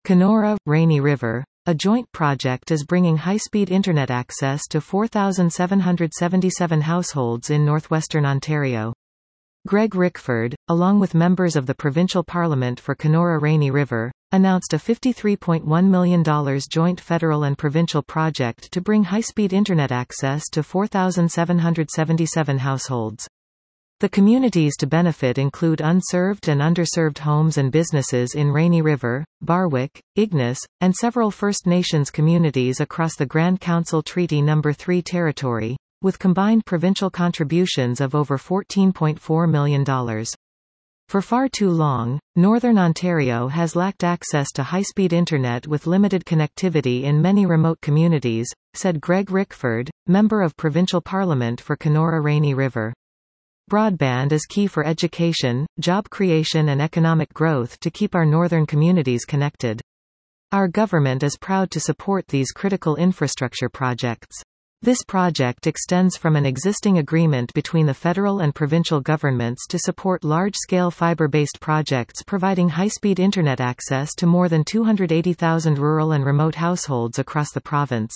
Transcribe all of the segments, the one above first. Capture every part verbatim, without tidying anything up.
Kenora – Rainy River. A joint project is bringing high-speed internet access to four thousand seven hundred seventy-seven households in northwestern Ontario. Greg Rickford, along with members of the Provincial Parliament for Kenora Rainy River, announced a fifty-three point one million dollars joint federal and provincial project to bring high-speed internet access to four thousand seven hundred seventy-seven households. The communities to benefit include unserved and underserved homes and businesses in Rainy River, Barwick, Ignace, and several First Nations communities across the Grand Council Treaty Number three territory, with combined provincial contributions of over fourteen point four million dollars. For far too long, Northern Ontario has lacked access to high-speed internet with limited connectivity in many remote communities, said Greg Rickford, member of Provincial Parliament for Kenora Rainy River. Broadband is key for education, job creation and economic growth to keep our northern communities connected. Our government is proud to support these critical infrastructure projects. This project extends from an existing agreement between the federal and provincial governments to support large-scale fiber-based projects providing high-speed internet access to more than two hundred eighty thousand rural and remote households across the province.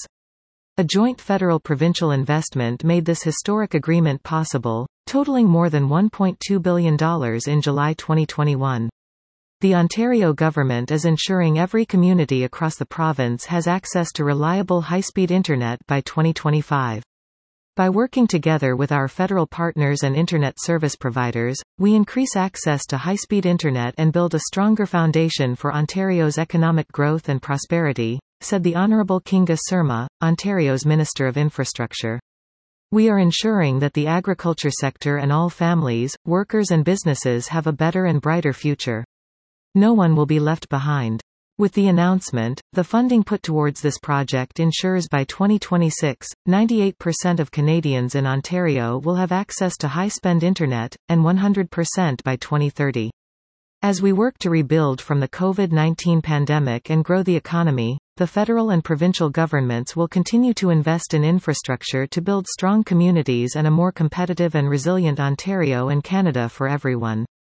A joint federal-provincial investment made this historic agreement possible, totaling more than one point two billion dollars in July twenty twenty-one. The Ontario government is ensuring every community across the province has access to reliable high-speed internet by twenty twenty-five. By working together with our federal partners and internet service providers, we increase access to high-speed internet and build a stronger foundation for Ontario's economic growth and prosperity, said the Honourable Kinga Surma, Ontario's Minister of Infrastructure. We are ensuring that the agriculture sector and all families, workers and businesses have a better and brighter future. No one will be left behind. With the announcement, the funding put towards this project ensures by twenty twenty-six, ninety-eight percent of Canadians in Ontario will have access to high-speed internet, and one hundred percent by twenty thirty. As we work to rebuild from the COVID nineteen pandemic and grow the economy, the federal and provincial governments will continue to invest in infrastructure to build strong communities and a more competitive and resilient Ontario and Canada for everyone.